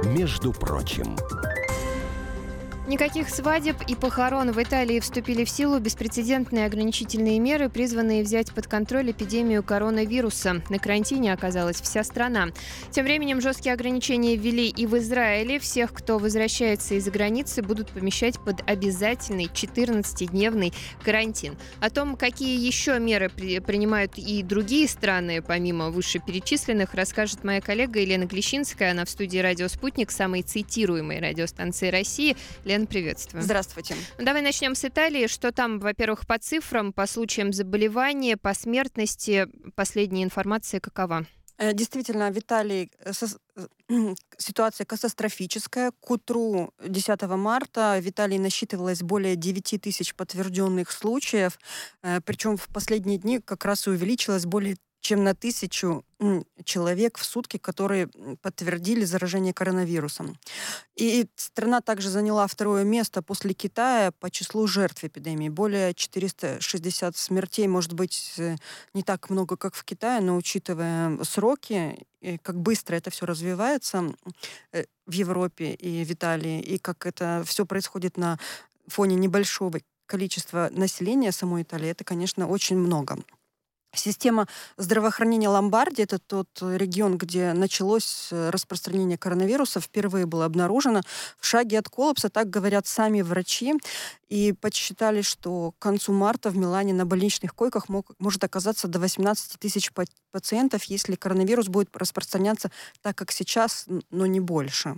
Между прочим. Никаких свадеб и похорон. В Италии вступили в силу беспрецедентные ограничительные меры, призванные взять под контроль эпидемию коронавируса. На карантине оказалась вся страна. Тем временем жесткие ограничения ввели и в Израиле. Всех, кто возвращается из-за границы, будут помещать под обязательный 14-дневный карантин. О том, какие еще меры принимают и другие страны, помимо вышеперечисленных, расскажет моя коллега Елена Глещинская. Она в студии «Радио Спутник», самой цитируемой радиостанции России. Лен, приветствую. Здравствуйте. Давай начнем с Италии. Что там, во-первых, по цифрам, по случаям заболевания, по смертности? Последняя информация какова? Действительно, в Италии ситуация катастрофическая. К утру 10 марта в Италии насчитывалось более 9 тысяч подтвержденных случаев. Причем в последние дни как раз и увеличилось более чем на 1000 человек в сутки, которые подтвердили заражение коронавирусом. И страна также заняла второе место после Китая по числу жертв эпидемии. Более 460 смертей, может быть, не так много, как в Китае, но учитывая сроки, и как быстро это все развивается в Европе и в Италии, и как это все происходит на фоне небольшого количества населения самой Италии, это, конечно, очень много. Система здравоохранения Ломбардии — это тот регион, где началось распространение коронавируса, впервые было обнаружено. В шаге от коллапса, так говорят сами врачи, и подсчитали, что к концу марта в Милане на больничных койках может оказаться до 18 тысяч пациентов, если коронавирус будет распространяться так, как сейчас, но не больше.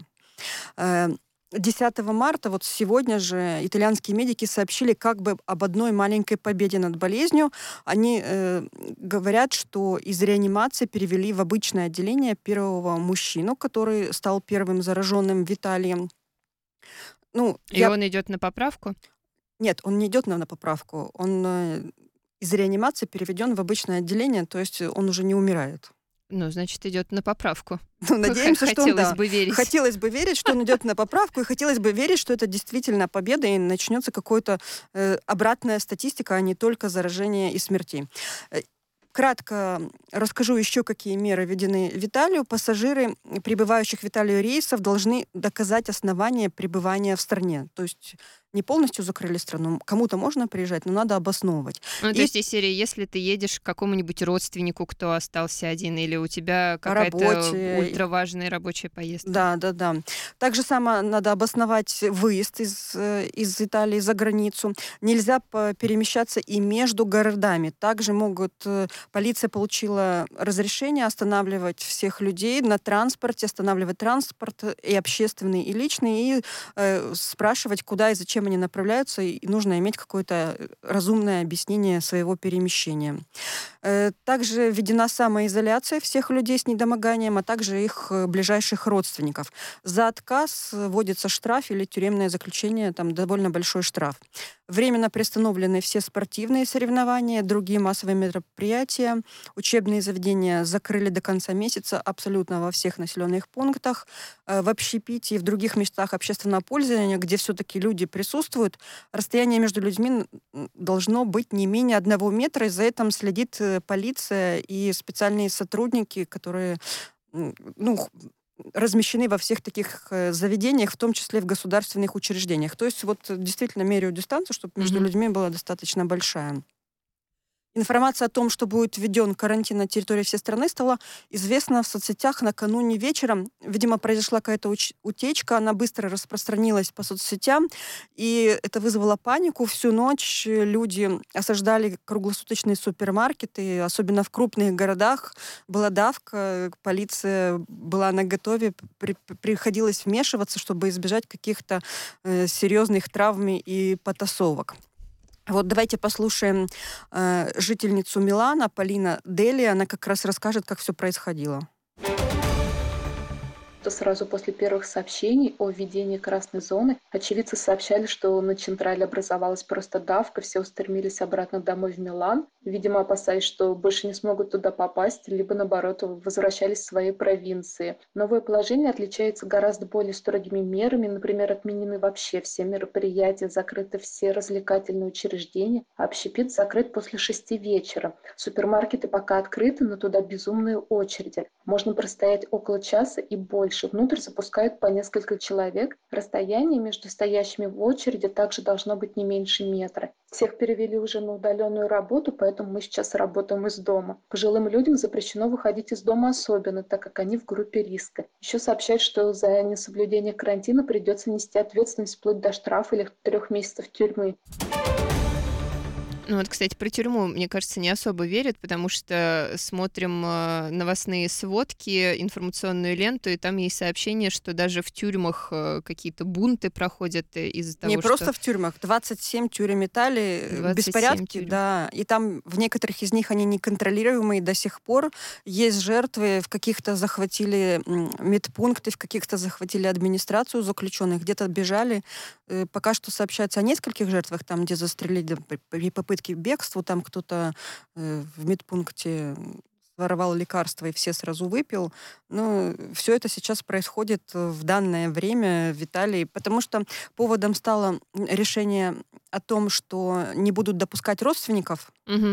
10 марта, вот сегодня же, итальянские медики сообщили как бы об одной маленькой победе над болезнью. Они говорят, что из реанимации перевели в обычное отделение первого мужчину, который стал первым зараженным в Италии. Он идет на поправку? Нет, он не идет на поправку. Он из реанимации переведен в обычное отделение, то есть он уже не умирает. Значит, идет на поправку. Надеемся, что хотелось бы верить. Хотелось бы верить, что он идет на поправку, и хотелось бы верить, что это действительно победа, и начнется какая-то обратная статистика, а не только заражение и смерти. Кратко расскажу еще, какие меры введены в Италию. Пассажиры, прибывающих в Италию рейсов, должны доказать основание пребывания в стране. То есть не полностью закрыли страну. Кому-то можно приезжать, но надо обосновывать. То есть из серии, если ты едешь к какому-нибудь родственнику, кто остался один, или у тебя какая-то ультраважная рабочая поездка. Да. Так же само надо обосновать выезд из Италии за границу. Нельзя перемещаться и между городами. Также полиция получила разрешение останавливать всех людей на транспорте, останавливать транспорт и общественный, и личный, и спрашивать, куда и зачем они направляются, и нужно иметь какое-то разумное объяснение своего перемещения. Также введена самоизоляция всех людей с недомоганием, а также их ближайших родственников. За отказ вводится штраф или тюремное заключение, там довольно большой штраф. Временно приостановлены все спортивные соревнования, другие массовые мероприятия. Учебные заведения закрыли до конца месяца абсолютно во всех населенных пунктах. В общепите и в других местах общественного пользования, где все-таки люди присутствуют, расстояние между людьми должно быть не менее 1 метра, и за этим следит полиция и специальные сотрудники, которые размещены во всех таких заведениях, в том числе в государственных учреждениях. То есть действительно меряют дистанцию, чтобы между людьми была достаточно большая. Информация о том, что будет введен карантин на территории всей страны, стала известна в соцсетях накануне вечером. Видимо, произошла какая-то утечка, она быстро распространилась по соцсетям, и это вызвало панику. Всю ночь люди осаждали круглосуточные супермаркеты, особенно в крупных городах. Была давка, полиция была наготове, приходилось вмешиваться, чтобы избежать каких-то серьезных травм и потасовок. Давайте послушаем жительницу Милана, Полина Дели. Она как раз расскажет, как все происходило. Сразу после первых сообщений о введении красной зоны очевидцы сообщали, что на Централе образовалась просто давка, все устремились обратно домой в Милан, видимо, опасаясь, что больше не смогут туда попасть, либо, наоборот, возвращались в свои провинции. Новое положение отличается гораздо более строгими мерами, например, отменены вообще все мероприятия, закрыты все развлекательные учреждения, а общепит закрыт после 6 вечера. Супермаркеты пока открыты, но туда безумные очереди. Можно простоять около часа и больше. дальше. Внутрь запускают по несколько человек. Расстояние между стоящими в очереди также должно быть не меньше метра. Всех перевели уже на удаленную работу, поэтому мы сейчас работаем из дома. Пожилым людям запрещено выходить из дома особенно, так как они в группе риска. Еще сообщают, что за несоблюдение карантина придется нести ответственность вплоть до штрафа или 3 месяцев тюрьмы. Ну вот, кстати, про тюрьму, мне кажется, не особо верят, потому что смотрим новостные сводки, информационную ленту, и там есть сообщение, что даже в тюрьмах какие-то бунты проходят из-за того, что... Не просто в тюрьмах, 27 тюрем Италии, беспорядки, тюрем. Да, и там в некоторых из них они неконтролируемые до сих пор. Есть жертвы, в каких-то захватили медпункты, в каких-то захватили администрацию заключенных, где-то бежали. Пока что сообщается о нескольких жертвах, там, где застрелили при попытке к бегству, там кто-то в медпункте воровал лекарства и все сразу выпил. Но все это сейчас происходит в данное время в Италии, потому что поводом стало решение о том, что не будут допускать родственников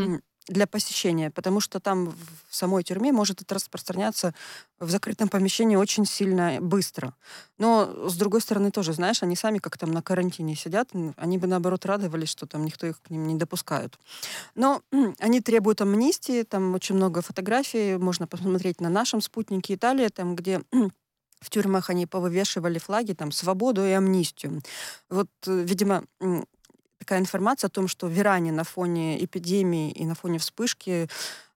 для посещения, потому что там в самой тюрьме может это распространяться в закрытом помещении очень сильно быстро. Но, с другой стороны, тоже, знаешь, они сами как там на карантине сидят, они бы, наоборот, радовались, что там никто их к ним не допускают. Но они требуют амнистии, там очень много фотографий, можно посмотреть на нашем спутнике Италия, там, где в тюрьмах они повывешивали флаги, там, свободу и амнистию. Вот, видимо, такая информация о том, что в Иране на фоне эпидемии и на фоне вспышки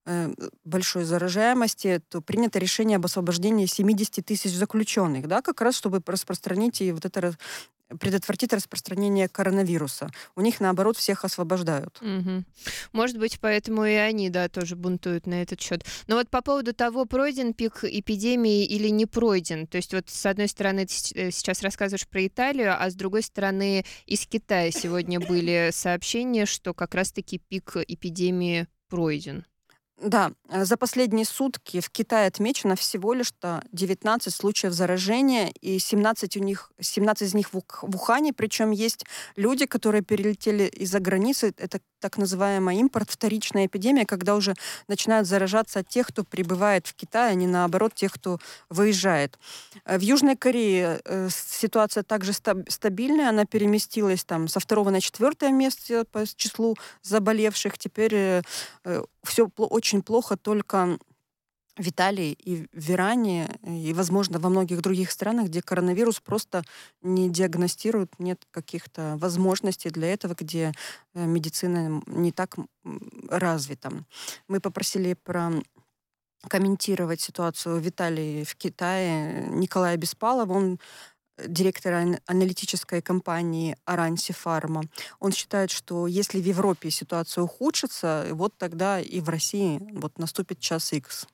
большой заражаемости, то принято решение об освобождении 70 тысяч заключенных, да, как раз чтобы распространить и вот это предотвратить распространение коронавируса. У них, наоборот, всех освобождают. Угу. Может быть, поэтому и они, да, тоже бунтуют на этот счет. Но вот по поводу того, пройден пик эпидемии или не пройден. То есть вот с одной стороны ты сейчас рассказываешь про Италию, а с другой стороны из Китая сегодня были сообщения, что как раз-таки пик эпидемии пройден. Да, за последние сутки в Китае отмечено всего лишь 19 случаев заражения, и 17 из них в Ухане, причем есть люди, которые перелетели из-за границы, это так называемая импорт, вторичная эпидемия, когда уже начинают заражаться от тех, кто прибывает в Китай, а не наоборот тех, кто выезжает. В Южной Корее ситуация также стабильная, она переместилась там со 2 на 4 место по числу заболевших, теперь все очень плохо только в Италии и в Иране, и, возможно, во многих других странах, где коронавирус просто не диагностируют, нет каких-то возможностей для этого, где медицина не так развита. Мы попросили прокомментировать ситуацию в Италии, в Китае Николая Беспалова. Он директор аналитической компании Aranci Pharma. Он считает, что если в Европе ситуация ухудшится, вот тогда и в России вот наступит час Икс.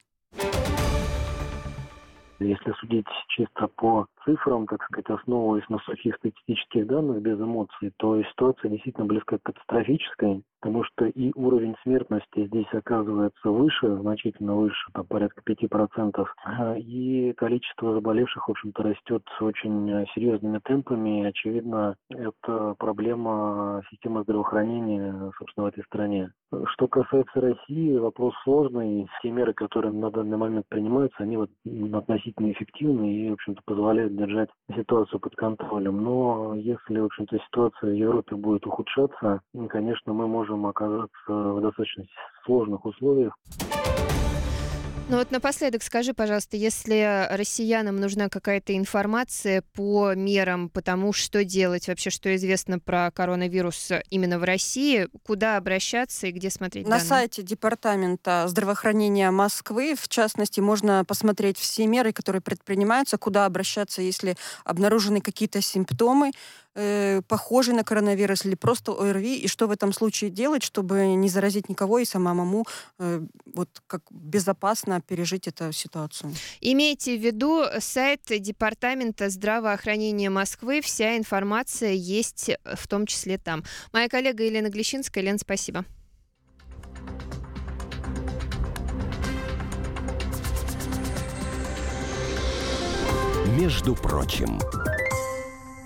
Если судить чисто по цифрам, так сказать, основываясь на сухих статистических данных без эмоций, то ситуация действительно близка к катастрофической, потому что и уровень смертности здесь оказывается выше, значительно выше, там порядка 5%, и количество заболевших, в общем-то, растет очень серьезными темпами, и, очевидно, это проблема системы здравоохранения, собственно, в этой стране. Что касается России, вопрос сложный. Те меры, которые на данный момент принимаются, они относительно эффективны и, в общем-то, позволяют держать ситуацию под контролем. Но если, в общем-то, ситуация в Европе будет ухудшаться, конечно, мы можем оказаться в достаточно сложных условиях. Ну вот напоследок скажи, пожалуйста, если россиянам нужна какая-то информация по мерам, по тому, что делать, вообще, что известно про коронавирус именно в России, куда обращаться и где смотреть данные? На сайте Департамента здравоохранения Москвы, в частности, можно посмотреть все меры, которые предпринимаются, куда обращаться, если обнаружены какие-то симптомы, похожий на коронавирус или просто ОРВИ, и что в этом случае делать, чтобы не заразить никого и самому вот как безопасно пережить эту ситуацию. Имейте в виду сайт Департамента здравоохранения Москвы. Вся информация есть в том числе там. Моя коллега Елена Глещинская. Лен, спасибо. Между прочим.